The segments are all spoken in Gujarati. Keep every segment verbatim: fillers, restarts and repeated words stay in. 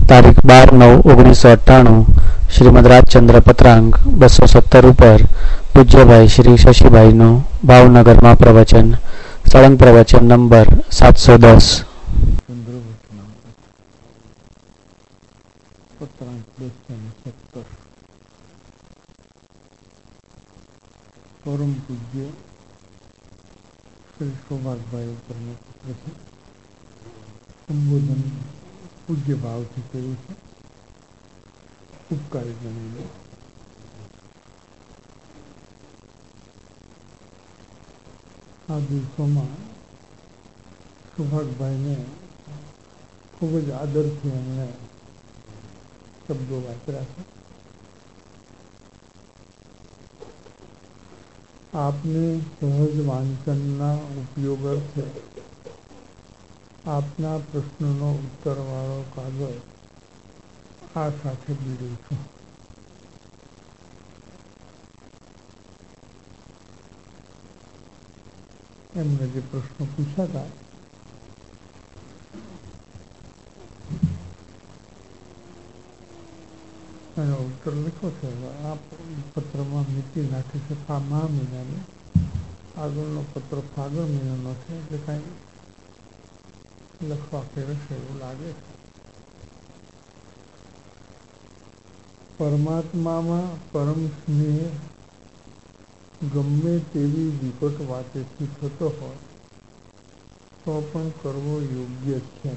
તારીખ બાર નવ ઓગણીસો અઠ્ઠાણું શ્રીમદ રાજચંદ્ર પત્રાંક બસો સત્તર ઉપર પૂજ્યભાઈ શ્રી શશીભાઈનું ભાવનગરમાં પ્રવચન. સળંગ પ્રવચન નંબર સાતસો દસ. પરમ પૂજ્ય શ્રી સૌભાગભાઈ ઉપરનું પત્ર છે. સંબોધન પૂજ્ય ભાવથી કર્યું છે, ઉપકારી ગણીને. આ દિવસોમાં સૌભાગભાઈને ખૂબ જ આદરથી એમણે શબ્દો વાપર્યા છે. આપને સહજ વાંચનના ઉપયોગ અર્થે આપના પ્રશ્નનો ઉત્તરવાળો કાગળ આ સાથે બીડું છું. એમને જે પ્રશ્નો પૂછાતા એનો ઉત્તર લખ્યો છે. આ પત્રમાં મૂકી નાખી છે. આ મહા મહિનાની આગળનો પત્ર ફાગણ મહિનાનો છે, એટલે કાંઈ લખવા ફેરશે એવું લાગે છે. પરમાત્મામાં પરમ સ્નેહ ગમે તેવી વિકટ વાતેથી થતો હોય તો પણ કરવો યોગ્ય છે.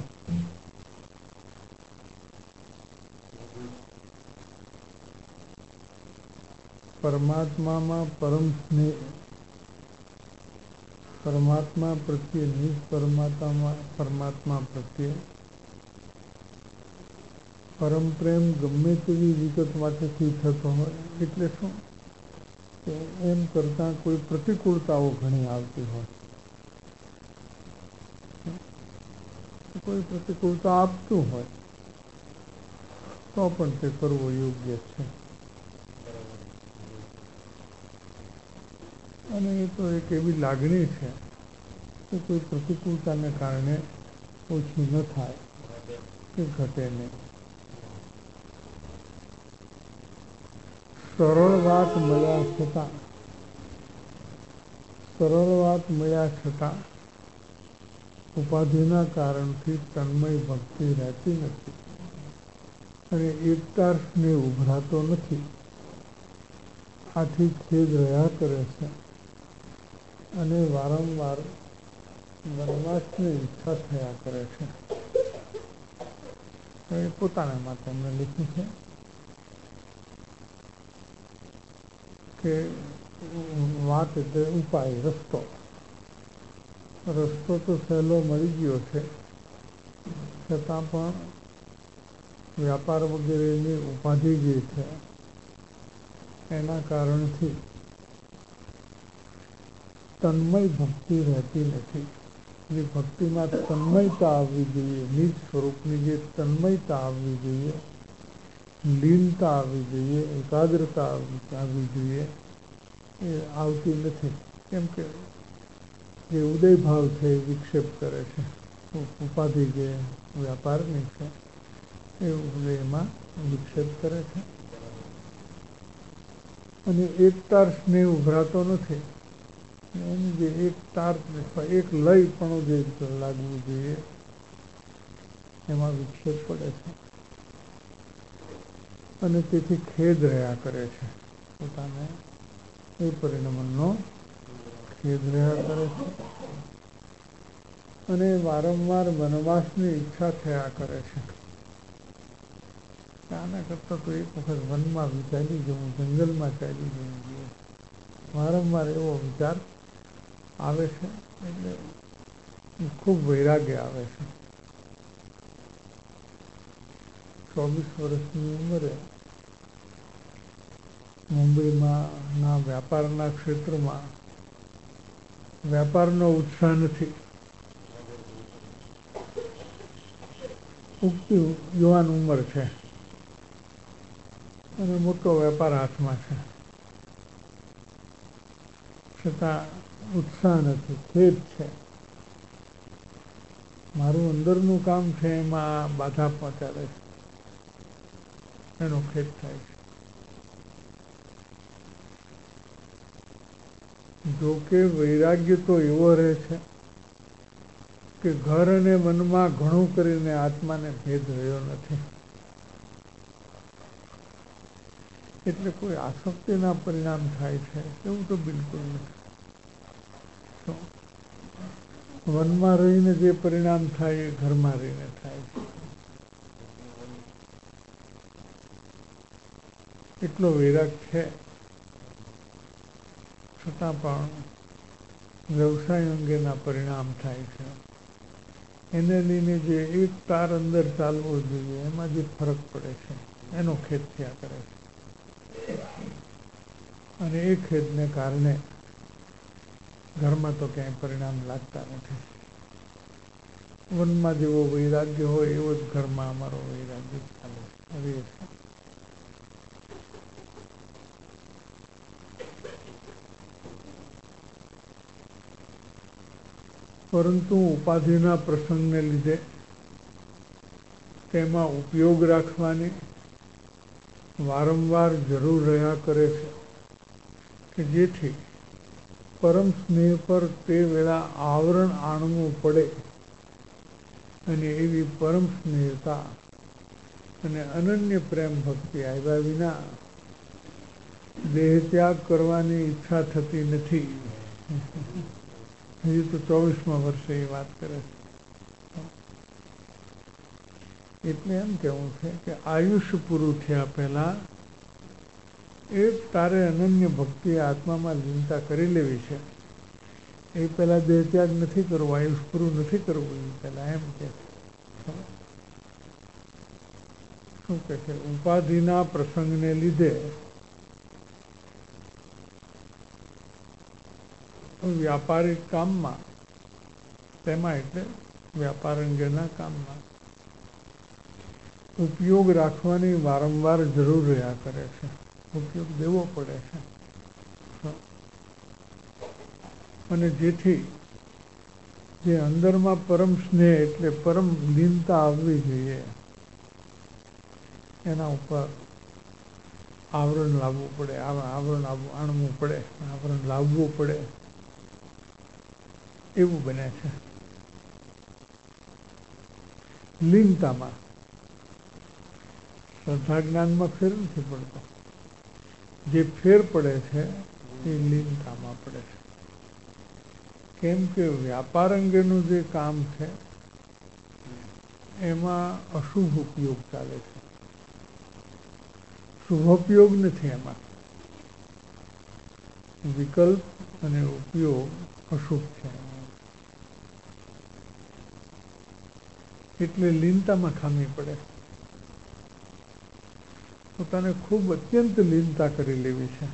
પરમાત્મામાં પરમ સ્નેહ, પરમાત્મા પ્રત્યે નિજ પરમાત્મા પરમાત્મા પ્રત્યે પરમ પ્રેમ ગમે તેવી વિગત વાતેથી થતો હોય એટલે શું કે એમ કરતાં કોઈ પ્રતિકૂળતાઓ ઘણી આવતી હોય, કોઈ પ્રતિકૂળતા આપતું હોય તો પણ તે કરવો યોગ્ય છે. અને એ તો એક એવી લાગણી છે કે કોઈ પ્રતિકૂળતાને કારણે ઓછી ન થાય કે ઘટે નહીં. સરળ વાત મળ્યા છતાં સરળ વાત મળ્યા છતાં ઉપાધિના કારણથી તન્મય ભક્તિ રહેતી નથી અને એકતાર સ્નેહ ઉભરાતો નથી. આથી ખેદ રહ્યા કરે છે અને વારંવાર વનવાસની ઈચ્છા થયા કરે છે. એ પોતાના માટે એમને લખ્યું છે કે વાત એટલે ઉપાય, રસ્તો રસ્તો તો સહેલો મળી ગયો છે, છતાં પણ વ્યાપાર વગેરેની ઉપાધિ જે છે એના કારણથી તન્મય ભક્તિ રહેતી નથી. જે ભક્તિમાં તન્મયતા આવવી જોઈએ, નિજ સ્વરૂપની જે તન્મયતા આવવી જોઈએ, લીનતા આવવી જોઈએ, એકાગ્રતા આવવી જોઈએ, એ આવતી નથી. કેમ કે જે ઉદય ભાવ છે એ વિક્ષેપ કરે છે. ઉપાધિ જે વ્યાપારની છે એ ઉદયમાં વિક્ષેપ કરે છે અને એકતાર સ્નેહ ઉભરાતો નથી. એની જે એક તાર એક લય પણ જે લાગવું જોઈએ એમાં વિક્ષેપ પડે છે અને તેથી ખેદ રહ્યા કરે છે. પોતાને એ પરિણામનો ખેદ રહ્યા કરે છે અને વારંવાર વનવાસની ઈચ્છા થયા કરે છે. આના કરતાં તો એક વખત વનમાં ચાલી જવું, જંગલમાં ચાલી જવું જોઈએ. વારંવાર એવો વિચાર આવે છે એટલે ખૂબ વૈરાગ્ય આવે છે. ચોવીસ વર્ષની ઉંમરે મુંબઈમાં ના વ્યાપારના ક્ષેત્રમાં વ્યાપારનો ઉત્સાહ નથી. ઉગતી યુવાન ઉંમર છે અને મોટો વેપાર હાથમાં છે, છતાં ઉત્સાહ નથી, ખેદ છે. મારું અંદરનું કામ છે એમાં બાધા પહોંચાડે છે. એનો ખેદ થાય છે. જોકે વૈરાગ્ય તો એવો રહે છે કે ઘર અને મનમાં ઘણું કરીને આત્માને ભેદ રહ્યો નથી. એટલે કોઈ આસક્તિના પરિણામ થાય છે એવું તો બિલકુલ નથી. વનમાં રહીને જે પરિણામ થાય એ ઘરમાં રહીને થાય છે. એટલો વૈરાગ છે, છતાં પણ વ્યવસાય અંગેના પરિણામ થાય છે. એને લઈને જે એક તાર અંદર ચાલવો જોઈએ એમાં જે ફરક પડે છે એનો ખેદ થયા કરે છે. અને એ ખેદને કારણે ઘરમાં તો ક્યાંય પરિણામ લાગતા નથી. વનમાં જેવો વૈરાગ્ય હોય એવો જ ઘરમાં અમારો વૈરાગ્ય ચાલે છે. પરંતુ ઉપાધિના પ્રસંગને લીધે તેમાં ઉપયોગ રાખવાની વારંવાર જરૂર રહ્યા કરે છે કે જેથી પરમ સ્નેહ પર તે વેળા આવરણ આણવું પડે અને એવી પરમ સ્નેહતા અને અનન્ય પ્રેમ ભક્તિ આવ્યા વિના દેહ ત્યાગ કરવાની ઈચ્છા થતી નથી. હજી તો ચોવીસમાં વર્ષે એ વાત કરે છે. એટલે એમ કહેવું છે કે આયુષ્ય પૂરું થયા પહેલા એ તારે અનન્ય ભક્તિ આત્મામાં લીનતા કરી લેવી છે. એ પહેલા દેહ ત્યાગ નથી કરવો, આયુષ પૂરું નથી કરવું. એ પહેલા એમ કે શું કે છે, ઉપાધિના પ્રસંગને લીધે વ્યાપારિક કામમાં, તેમાં એટલે વ્યાપાર અંગેના કામમાં ઉપયોગ રાખવાની વારંવાર જરૂર રહ્યા કરે છે. ઉપયોગ દેવો પડે છે. અને જેથી જે અંદરમાં પરમ સ્નેહ એટલે પરમ લીનતા આવવી જોઈએ એના ઉપર આવરણ લાવવું પડે, આવરણ આણવું પડે, આવરણ લાવવું પડે એવું બને છે. લીનતામાં શ્રદ્ધા જ્ઞાનમાં ફેર નથી પડતો. જે ફેર પડે છે એ લીનતામાં પડે છે. કેમ કે વ્યાપાર અંગેનું જે કામ છે એમાં અશુભ ઉપયોગ ચાલે છે, શુભોપયોગ નથી. એમાં વિકલ્પ અને ઉપયોગ અશુભ છે. એટલે લીનતામાં ખામી પડે. પોતાને ખૂબ અત્યંત લીનતા કરી લેવી છે,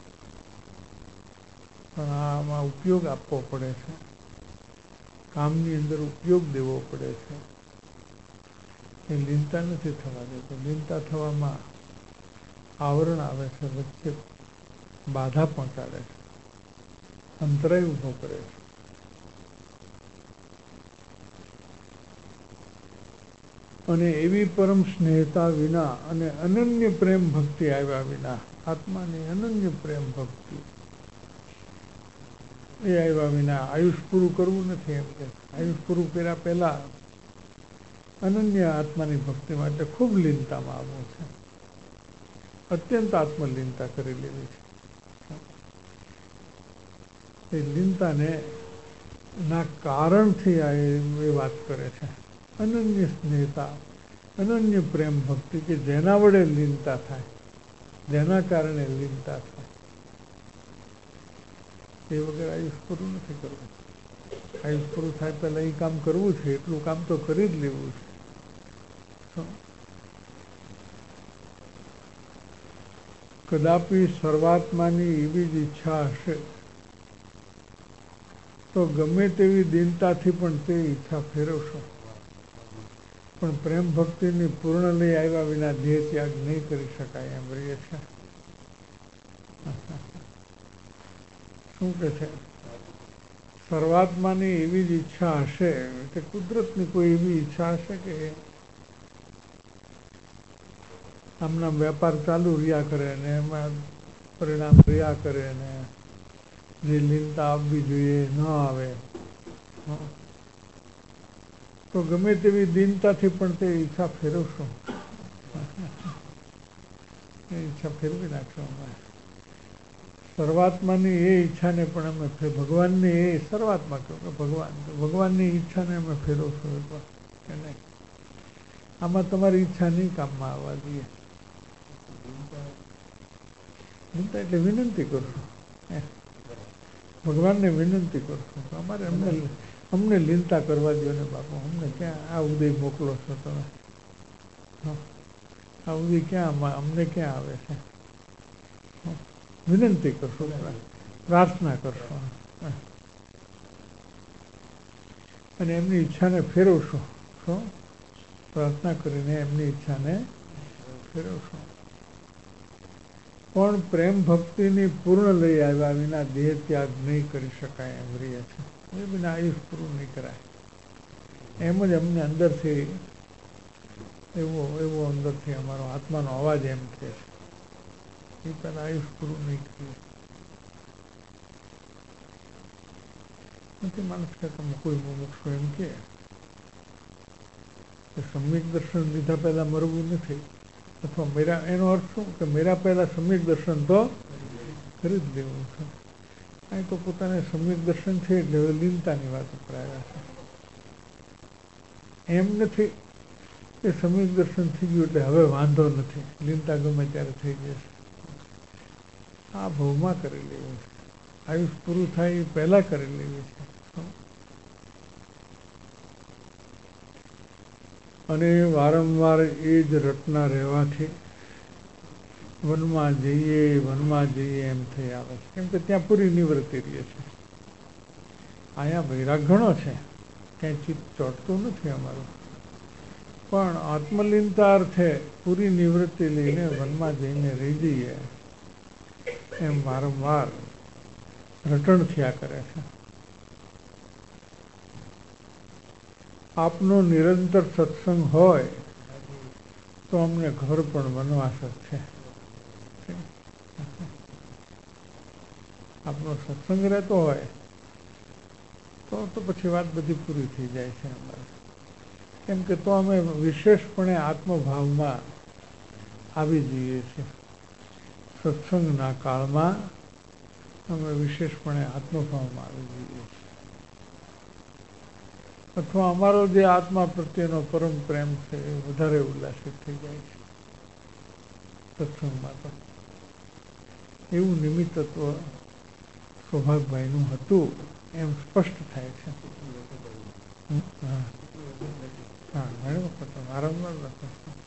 પણ આમાં ઉપયોગ આપવો પડે છે. કામની અંદર ઉપયોગ દેવો પડે છે. એ લીનતા નથી થવા દેતો. લીનતા થવામાં આવરણ આવે છે, વચ્ચે બાધા પહોંચાડે છે, અંતરાય ઊભો કરે છે. અને એવી પરમ સ્નેહતા વિના અને અનન્ય પ્રેમ ભક્તિ આવ્યા વિના, આત્માની અનન્ય પ્રેમ ભક્તિ એ આવ્યા વિના આયુષ પૂરું કરવું નથી. એમ કે આયુષ પૂરું કર્યા પહેલા અનન્ય આત્માની ભક્તિ માટે ખૂબ લીનતામાં આવવું છે. અત્યંત આત્મલીનતા કરી લેવી છે. એ લીનતાને ના કારણથી આ એ વાત કરે છે. અનન્ય સ્નેહતા, અનન્ય પ્રેમ ભક્તિ કે જેના વડે લીનતા થાય, જેના કારણે લીનતા થાય, એ વગર આયુષ પૂરું નથી કરવું. આયુષ પૂરું થાય પહેલા એ કામ કરવું છે, એટલું કામ તો કરી જ લેવું છે. કદાપી સર્વાત્માની એવી જ ઈચ્છા હશે તો ગમે તેવી દીનતાથી પણ તે ઈચ્છા ફેરવશો, પણ પ્રેમ ભક્તિની પૂર્ણ લઈ આવ્યા વિના દેહ ત્યાગ નહીં કરી શકાય એમ રહીએ છે. શું કે છે, સર્વાત્માની એવી જ ઈચ્છા હશે કે કુદરતની કોઈ એવી ઈચ્છા હશે કે આમના વેપાર ચાલુ રહ્યા કરે ને એમાં પરિણામ રહ્યા કરે ને જે લીનતા આવવી જોઈએ ન આવે, તો ગમે તેવી દીનતાથી પણ તે ઈચ્છા ફેરવશો, એ ઈચ્છા ફેરવી નાખશો. અમે સર્વાત્માની એ ઈચ્છાને પણ અમે ભગવાનની એ સર્વાત્મા કહો કે ભગવાન ભગવાનની ઈચ્છાને અમે ફેરવશો કે નહીં. આમાં તમારી ઈચ્છા નહીં કામમાં આવવા દઈએ. એટલે વિનંતી કરશો, ભગવાનને વિનંતી કરશો અમારે અમને અમને લીનતા કરવા દો ને બાપુ, અમને ક્યાં આ ઉદય મોકલો છો તમે, આ ઉદય ક્યાં અમને ક્યાં આવે છે. વિનંતી કરશો, પ્રાર્થના કરશો અને એમની ઈચ્છાને ફેરવશો. શું પ્રાર્થના કરીને એમની ઈચ્છાને ફેરવશો. પણ પ્રેમ ભક્તિની પૂર્ણ લઈ આવ્યા વિના દેહ ત્યાગ નહીં કરી શકાય એમ રહે છે. એ વિના આયુષ પૂરું નહીં કરાય. એમ જ અમને અંદરથી એવો એવો અંદરથી અમારો આત્માનો અવાજ એમ કહે છે એ પહેલાં આયુષ પૂરું નહીં કરીએ. નથી માણસ કે તમે કોઈ મુમુક્ષુ એમ કે સમ્યક દર્શન લીધા પહેલાં મરવું નથી, અથવા મેરા એનો અર્થ શું કે મેરા પહેલાં સમ્યક દર્શન તો કરી જ લેવું છે. અહીં તો પોતાને સમ્યક દર્શન છે એટલે હવે લીનતાની વાત ઉપર આવ્યા છે. એમ નથી કે સમ્યક દર્શન થઈ ગયું એટલે હવે વાંધો નથી, લીનતા ગમે ત્યારે થઈ જશે. આ ભવમાં કરી લેવું છે, આયુષ પૂરું થાય એ પહેલાં કરી લેવી છે. અને વારંવાર એ જ રટના રહેવાથી વનમાં જઈએ વનમાં જઈએ એમ થઈ આવે છે, કેમ કે ત્યાં પૂરી નિવૃત્તિ રહે છે. અહીંયા વૈરાગ ઘણો છે, ક્યાંય ચિત્ત ચોટતું નથી અમારું, પણ આત્મલીનતા અર્થે પૂરી નિવૃત્તિ લઈને વનમાં જઈને રહી જઈએ એમ વારંવાર રટણ થયા કરે છે. આપનો નિરંતર સત્સંગ હોય તો અમને ઘર પણ વનવાસ જ છે. આપનો સત્સંગ રહેતો હોય તો તો પછી વાત બધી પૂરી થઈ જાય છે અમારે, કેમ કે તો અમે વિશેષપણે આત્મભાવમાં આવી જઈએ છીએ. સત્સંગના કાળમાં અમે વિશેષપણે આત્મભાવમાં આવી જઈએ છીએ, અથવા અમારો જે આત્મા પ્રત્યેનો પરમ પ્રેમ છે એ વધારે ઉલ્લાસિત થઈ જાય છે સત્સંગમાં. તો એવું નિમિત્તત્વ સૌભાગભાઈનું હતું એમ સ્પષ્ટ થાય છે. હા હા ઘણી વખત વારંવાર લખો.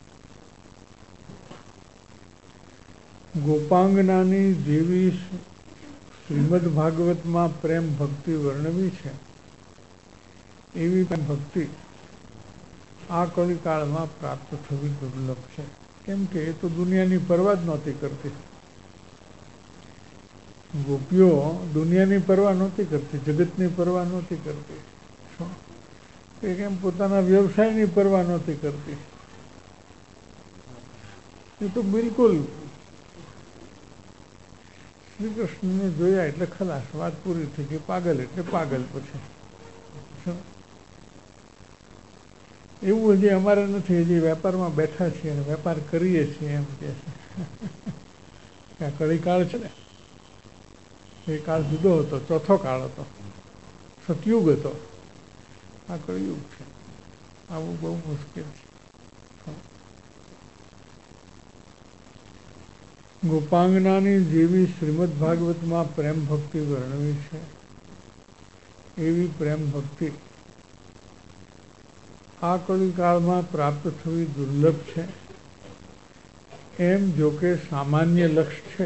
ગોપાંગનાની જેવી શ્રીમદ ભાગવતમાં પ્રેમ ભક્તિ વર્ણવી છે એવી ભક્તિ આ કલિકાળમાં પ્રાપ્ત થવી દુર્લભ છે, કેમ કે એ તો દુનિયાની પરવા જ નહોતી કરતી. ગોપીઓ દુનિયાની પરવા નહોતી કરતી, જગતની પરવા નહોતી કરતી, એ કેમ પોતાના વ્યવસાયની પરવા નહોતી કરતી. એ તો બિલકુલ શ્રી કૃષ્ણને જોયા એટલે ખલાસ, વાત પૂરી થઈ ગઈ. પાગલ એટલે પાગલ. પછી એવું હજી અમારે નથી, હજી વેપારમાં બેઠા છીએ અને વેપાર કરીએ છીએ એમ કે છે. કળીકાળ છે ને, એ કાળ જુદો હતો, ચોથો કાળ હતો, સતયુગ હતો. આ કળિયુગ છે. આવું બહુ મુશ્કેલ છે. ગોપાંગનાની જેવી શ્રીમદ ભાગવતમાં પ્રેમ ભક્તિ વર્ણવી છે એવી પ્રેમ ભક્તિ આ કળીકાળમાં પ્રાપ્ત થવી દુર્લભ છે એમ જોકે સામાન્ય લક્ષ્ય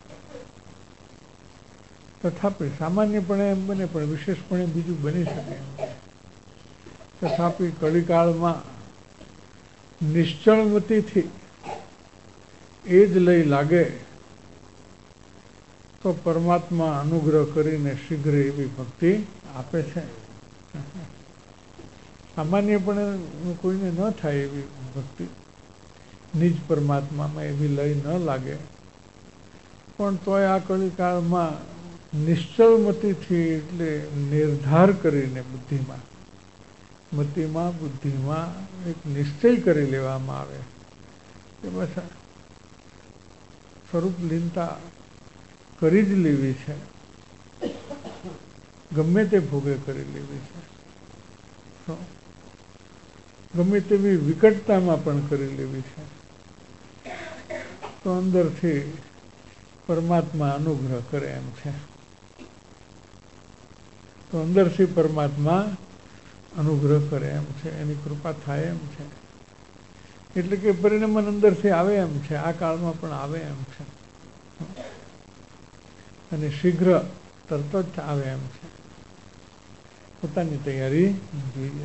છે, તથાપી સામાન્યપણે એમ બને પણ વિશેષપણે બીજું બની શકે એમ. તથાપી કળીકાળમાં નિશ્ચળમતીથી એ જ લઈ લાગે તો પરમાત્મા અનુગ્રહ કરીને શીઘ્ર એવી ભક્તિ આપે છે. સામાન્યપણે કોઈને ન થાય એવી ભક્તિ નિજ પરમાત્મામાં એવી લય ન લાગે, પણ તોય આ કલિકાળમાં નિશ્ચળ મતિથી એટલે નિર્ધાર કરીને બુદ્ધિમાં મતિમાં બુદ્ધિમાં એક નિશ્ચય કરી લેવામાં આવે કે બસ સ્વરૂપ લીનતા કરી જ લેવી છે, ગમે તે ભોગે કરી લેવી છે, ગમે તેવી વિકટતામાં પણ કરી લેવી છે, તો અંદરથી પરમાત્મા અનુગ્રહ કરે એમ છે. તો અંદરથી પરમાત્મા અનુગ્રહ કરે એમ છે, એની કૃપા થાય એમ છે. એટલે કે પરિણામ અંદરથી આવે એમ છે, આ કાળમાં પણ આવે એમ છે, અને શીઘ્ર તરત જ આવે એમ છે. પોતાની તૈયારી જોઈએ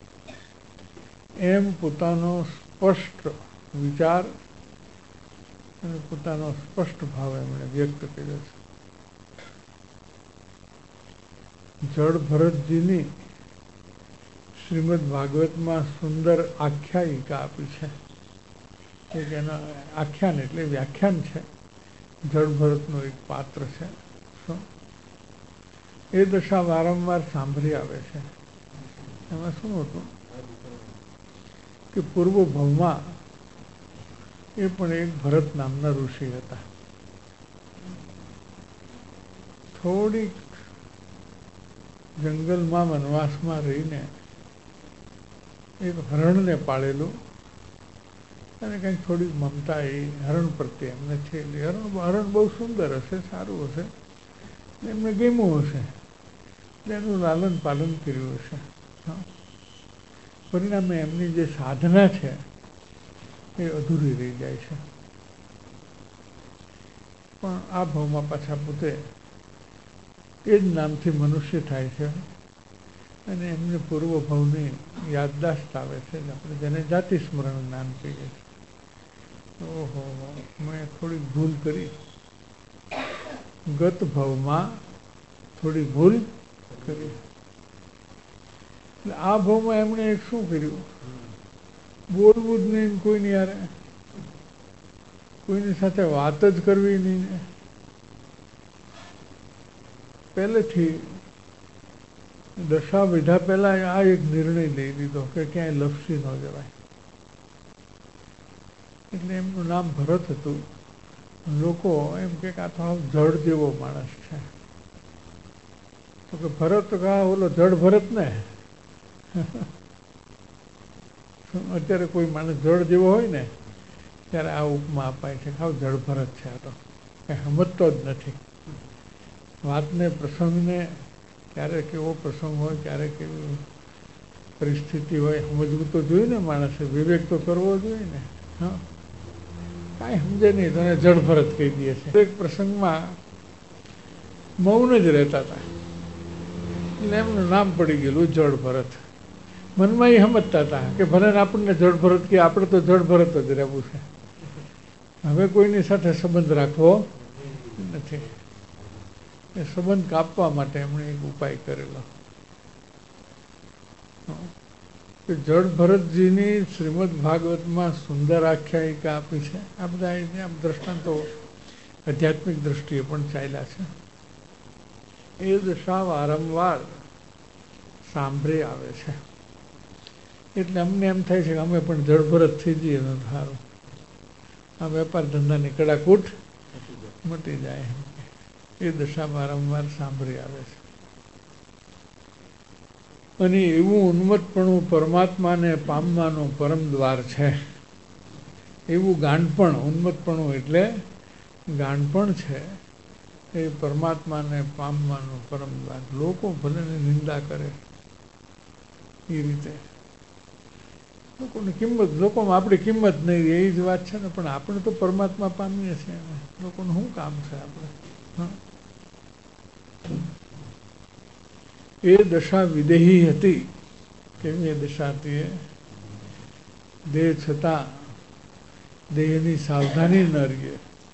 એમ પોતાનો સ્પષ્ટ વિચાર અને પોતાનો સ્પષ્ટ ભાવ એમણે વ્યક્ત કર્યો છે. જડ ભરતજીની શ્રીમદ ભાગવતમાં સુંદર આખ્યાયિકા આપી છે. એક એના આખ્યાન એટલે વ્યાખ્યાન છે. જડ ભરતનું એક પાત્ર છે. એ દશા વારંવાર સાંભળી આવે છે. એમાં શું હતું કે પૂર્વ ભવમાં એ પણ એક ભરત નામના ઋષિ હતા. થોડીક જંગલમાં વનવાસમાં રહીને એક હરણને પાળેલું અને કંઈક થોડીક મમતા એ હરણ પ્રત્યે એમને છે. હરણ હરણ બહુ સુંદર હશે, સારું હશે, એમને ગમ્યું હશે, એનું લાલન પાલન કર્યું હશે. પરિણામે એમની જે સાધના છે એ અધૂરી રહી જાય છે. પણ આ ભાવમાં પાછા પોતે એ જ નામથી મનુષ્ય થાય છે અને એમને પૂર્વ ભાવની યાદદાસ્ત આવે છે. આપણે જેને જાતિ સ્મરણ જ્ઞાન કહીએ છીએ. ઓહો, મેં થોડીક ભૂલ કરી, ગત ભાવમાં થોડી ભૂલ કરી. એટલે આ ભાવમાં એમણે એક શું કર્યું, બોલવું જ નહીં કોઈની યારે, કોઈની સાથે વાત જ કરવી નહીં. ને પહેલેથી દશા વિધા પહેલા આ એક નિર્ણય લઈ લીધો કે ક્યાંય લપસી ન જવાય. એટલે એમનું નામ ભરત હતું. લોકો એમ કે આ તો જડ જેવો માણસ છે. તો કે ભરત કા ઓલો જડ ભરત ને અત્યારે કોઈ માણસ જડ જેવો હોય ને ત્યારે આ ઉપમા અપાય છે, હાવ જડ ભરત છે, આ તો કંઈ સમજતો જ નથી. વાતને પ્રસંગને ક્યારેક એવો પ્રસંગ હોય, ક્યારેક એવી પરિસ્થિતિ હોય, સમજવું તો જોઈએ ને માણસે, વિવેક તો કરવો જોઈએ ને. હા, કાંઈ સમજે નહીં તો એને જડ ભરત કહી દે છે. એક પ્રસંગમાં મૌન જ રહેતા હતા એટલે એમનું નામ પડી ગયેલું જડ ભરત. મનમાં એ સમજતા હતા કે ભલે આપણને જડ ભરત કે આપણે તો જડ ભરત જ રહેવું છે, હવે કોઈની સાથે સંબંધ રાખવો નથી. એ સંબંધ કાપવા માટે એમણે એક ઉપાય કરેલો કે જડ ભરતજીની શ્રીમદ ભાગવતમાં સુંદર આખ્યાયિકા આપી છે. આ બધા આમ દ્રષ્ટાંતો આધ્યાત્મિક દ્રષ્ટિએ પણ ચાલ્યા છે. એ દશા વારંવાર સાંભળી આવે છે. એટલે અમને એમ થાય છે કે અમે પણ જડ ભરત થઈ જઈએ તો સારું, આ વેપાર ધંધાની કડાકૂટ મટી જાય. એ દશા વારંવાર સાંભળી આવે છે. અને એવું ઉન્મત્તપણું પરમાત્માને પામવાનું પરમ દ્વાર છે. એવું ગાંડપણ, ઉન્મત્તપણું એટલે ગાંડપણ છે, એ પરમાત્માને પામવાનું પરમ દ્વાર. લોકો ભલે નિંદા કરે એ રીતે, લોકોની કિંમત, લોકોમાં આપણી કિંમત નહીં એ જ વાત છે ને. પણ આપણે તો પરમાત્મા પામીએ છીએ, લોકોનું શું કામ છે આપણે? એ દશા વિદેહી હતી. કેવી એ દશા હતી? એ દેહ છતાં દેહની સાવધાની ન રહીએ,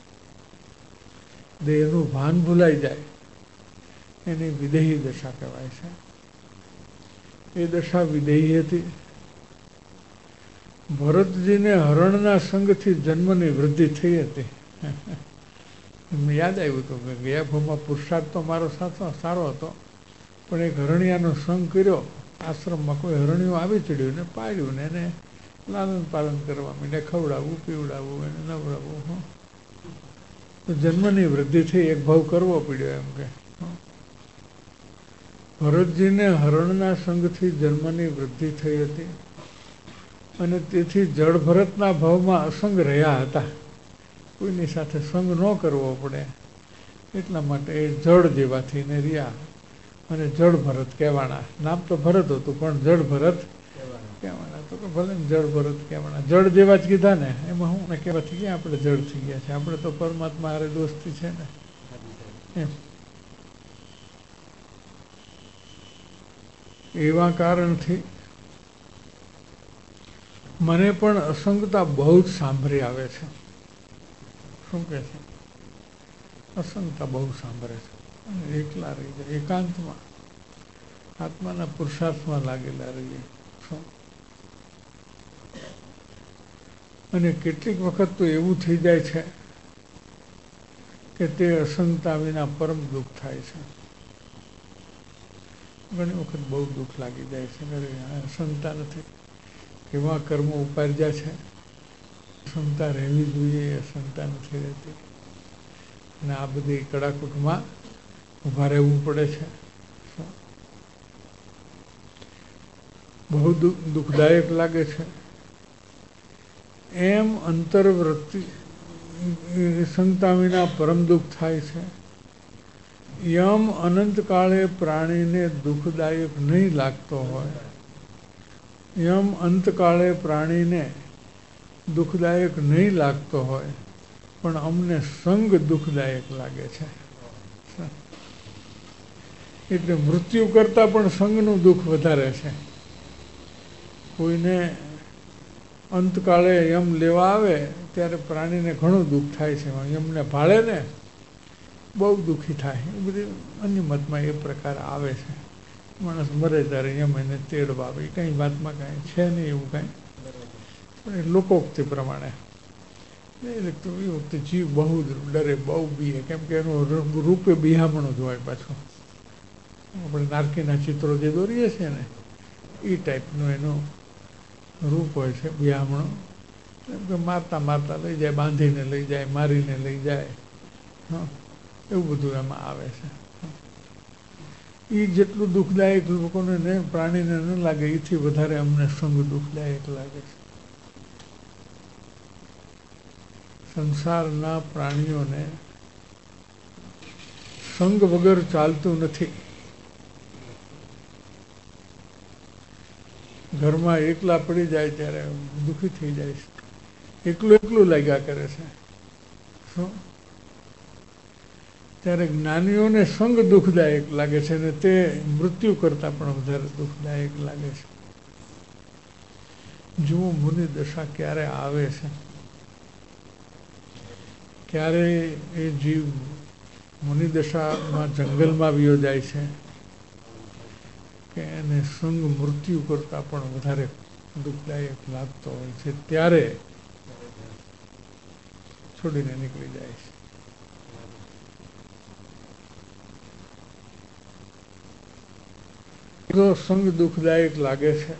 દેહનું ભાન ભૂલાઈ જાય, એની વિદેહી દશા કહેવાય છે. એ દશા વિદેહી હતી. ભરતજીને હરણના સંગથી જન્મની વૃદ્ધિ થઈ હતી. યાદ આવ્યું હતું કે ગયા ભાવમાં પુરુષાર્થ તો મારો સાચો સારો હતો, પણ એક હરણિયાનો સંગ કર્યો. આશ્રમમાં કોઈ હરણિયું આવી ચડ્યું ને પાડ્યું ને એને લાલન પાલન કરવા માંડે, ખવડાવવું પીવડાવવું એને નવડાવવું. તો જન્મની વૃદ્ધિ થઈ, એક ભાવ કરવો પડ્યો એમ કે. ભરતજીને હરણના સંગથી જન્મની વૃદ્ધિ થઈ હતી અને તેથી જળ ભરતના ભાવમાં અસંગ રહ્યા હતા. કોઈની સાથે સંગ ન કરવો પડે એટલા માટે એ જળ જેવાથી ને રહ્યા અને જળ ભરત કહેવાના. નામ તો ભરત હતું પણ જળ ભરત કહેવાના. તો કે ભલે ને જળ ભરત કહેવાના, જળ જેવા જ કીધા ને, એમાં હું ને કહેવાથી ક્યાં આપણે જળ થઈ ગયા છે? આપણે તો પરમાત્મા હારે દોસ્તી છે ને એમ. એવા કારણથી મને પણ અસંગતા બહુ જ સાંભળી આવે છે. શું કહે છે? અસંગતા બહુ સાંભળે છે અને એકલા રહી જાય, એકાંતમાં આત્માના પુરુષાર્થમાં લાગેલા રહીએ. અને કેટલીક વખત તો એવું થઈ જાય છે કે તે અસંગતા વિના પરમ દુઃખ થાય છે. ઘણી વખત બહુ દુઃખ લાગી જાય છે. અસંગતા નથી, કેવા કર્મો ઉપાર્યા છે. અસંગતા રહેવી જોઈએ, અસંગતા નથી રહેતી અને આ બધી કડાકૂટમાં ઊભા રહેવું પડે છે. બહુ દુઃખદાયક લાગે છે. એમ અંતરવૃત્તિ સંગતા વિના પરમ દુઃખ થાય છે. યમ અનંતકાળે પ્રાણીને દુઃખદાયક નહીં લાગતો હોય, યમ અંતકાળે પ્રાણીને દુઃખદાયક નહીં લાગતો હોય, પણ અમને સંગ દુઃખદાયક લાગે છે. એટલે મૃત્યુ કરતાં પણ સંગનું દુઃખ વધારે છે. કોઈને અંતકાળે યમ લેવા આવે ત્યારે પ્રાણીને ઘણું દુઃખ થાય છે. યમને ભાળે ને બહુ દુઃખી થાય. એ બધી અન્ય મતમાં એ પ્રકાર આવે છે. માણસ મરે ત્યારે યમ એને તેડવા આવે, કંઈ વાતમાં કાંઈ છે નહીં એવું કાંઈ, પણ એ લોકોક્તિ પ્રમાણે. એ વખતે જીવ બહુ ડરે, બહુ બીએ, કેમ કે એનું રૂપે બિહામણું જ હોય પાછું. આપણે નારકીના ચિત્રો જે દોરીએ છીએ ને એ ટાઈપનું એનું રૂપ હોય છે, બિહામણું. કેમ કે મારતા મારતા લઈ જાય, બાંધીને લઈ જાય, મારીને લઈ જાય. હા, એવું બધું એમાં આવે છે. એ જેટલું દુઃખદાયક લોકોને ને પ્રાણીને ન લાગે, એથી વધારે અમને સંગ દુઃખદાયક લાગે છે. સંસારના પ્રાણીઓને સંગ વગર ચાલતું નથી. ઘરમાં એકલા પડી જાય ત્યારે દુઃખી થઈ જાય છે. એકલું એકલું લાગ્યા કરે છે. શું? ત્યારે જ્ઞાનીઓને સંગ દુઃખદાયક લાગે છે અને તે મૃત્યુ કરતાં પણ વધારે દુઃખદાયક લાગે છે. જુઓ મુનિ દશા ક્યારે આવે છે, ક્યારે એ જીવ મુનિ દશામાં જંગલમાં વિયો જાય છે કે એને સંગ મૃત્યુ કરતાં પણ વધારે દુઃખદાયક લાગતો હોય છે, ત્યારે છોડીને નીકળી જાય છે. જો સંગ દુઃખદાયક લાગે છે,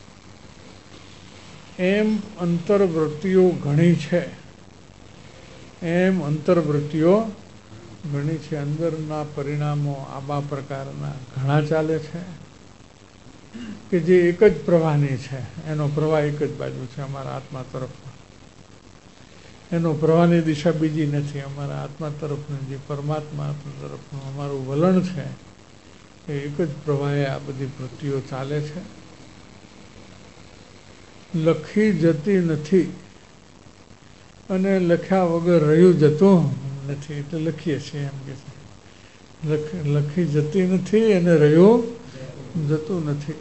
એમ અંતરવૃત્તિઓ ઘણી છે, એમ અંતરવૃત્તિઓ ઘણી છે. અંદરના પરિણામો આવા પ્રકારના ઘણા ચાલે છે કે જે એક જ પ્રવાહની છે. એનો પ્રવાહ એક જ બાજુ છે, અમારા આત્મા તરફનો. એનો પ્રવાહની દિશા બીજી નથી. અમારા આત્મા તરફનું જે પરમાત્મા તરફનું અમારું વલણ છે એ એક જ પ્રવાહે આ બધી વૃત્તિઓ ચાલે છે. લખી જતી નથી અને લખ્યા વગર રહ્યું જતું નથી. એટલે લખીએ છીએ એમ કે છે, લખી જતી નથી અને રહ્યું જતું નથી.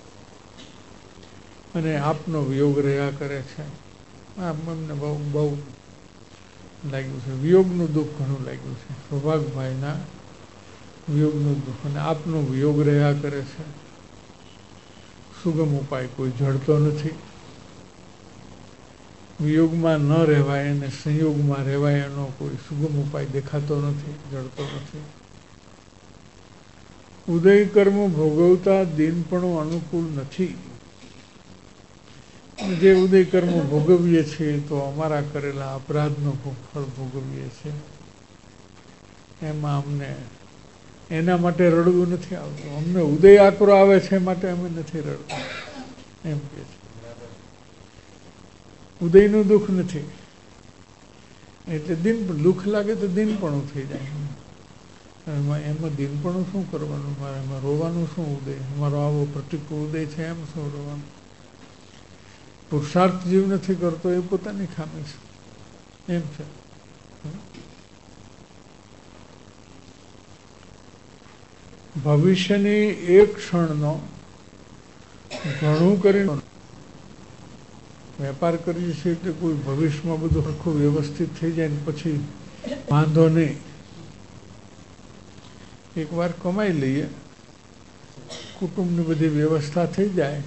અને આપનો વિયોગ રહ્યા કરે છે. આમ અમને બહુ બહુ લાગ્યું છે. વિયોગનું દુઃખ ઘણું લાગ્યું છે. સૌભાગભાઈના વિયોગનું દુઃખ અને આપનો વિયોગ રહ્યા કરે છે. સુગમ ઉપાય કોઈ જડતો નથી. વિયોગમાં ન રહેવાય અને સંયોગમાં રહેવાય એનો કોઈ સુગમ ઉપાય દેખાતો નથી, જડતો નથી. ઉદય કર્મ ભોગવતા દિનપણું અનુકૂળ નથી. જે ઉદય કર્મ ભોગવીએ છીએ તો અમારા કરેલા અપરાધનો ફળ ભોગવીએ છીએ. એમાં અમને એના માટે રડવું નથી આવતું. અમને ઉદય આકરો આવે છે માટે અમે નથી રડતા એમ કે છે. ઉદયનું દુઃખ નથી એટલે દિન દુઃખ લાગે તો દિનપણું થઈ જાય. એમાં એમાં દિનપણું શું કરવાનું? મારે એમાં રોવાનું શું? ઉદય અમારો આવો પ્રતિકૂળ ઉદય છે એમ શું રોવાનું? પુરુષાર્થ જીવ નથી કરતો એ પોતાની ખામી છે એમ છે. ભવિષ્યની એક ક્ષણનો ઘણું કરીને વેપાર કરીએ છીએ એટલે કોઈ ભવિષ્યમાં બધું આખું વ્યવસ્થિત થઈ જાય ને પછી વાંધો નહીં. એકવાર કમાઈ લઈએ, કુટુંબની બધી વ્યવસ્થા થઈ જાય,